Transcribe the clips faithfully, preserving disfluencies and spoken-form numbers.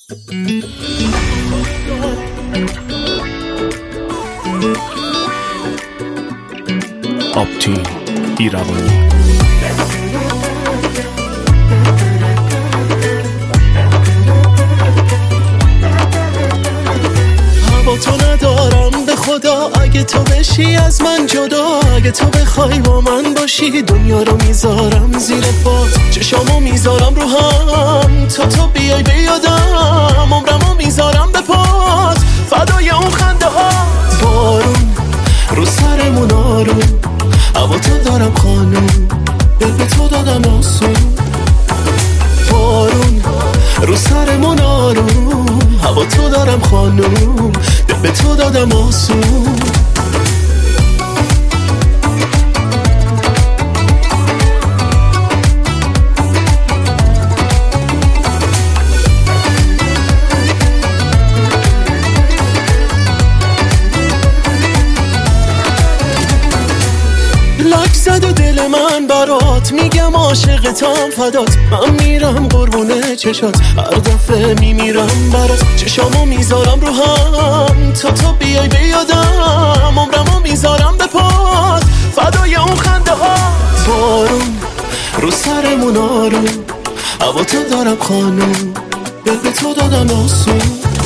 آپتین ایروانی. هوا تو ندارم به خدا، اگه تو بشی از من جدا، اگه تو بخوای با من باشی دنیا رو میذارم زیر پات، چشامو میذارم رو هم تا تو بیای بیادم، عمرمو میذارم به پات فدای اون خنده ها. بارون رو سرمون آروم، هوا تو دارم خانوم، دل به تو دادم آسون. بارون رو سرمون آروم، هوا تو دارم خانوم، دل به تو دادم آسون. لاک زد و دل من برات، میگم عاشقتم فدات، من میرم قربونه چشات، هر دفعه میمیرم برات، چشامو میذارم رو هم تا تو بیای بیادم، عمرمو میذارم به پات فدای اون خنده ها. بارون رو سرمون آروم، هوا تو دارم خانوم، دل به تو دادم آسون.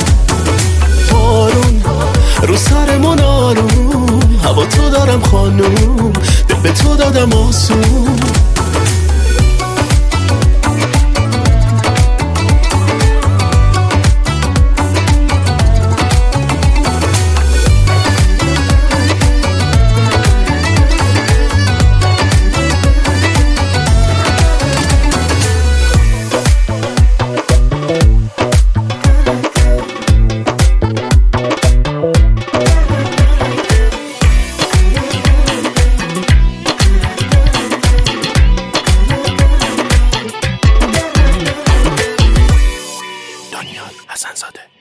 بارون رو سرمون آروم، هوا تو دارم خانوم، دل به تو دادم آسون. حسن زاده.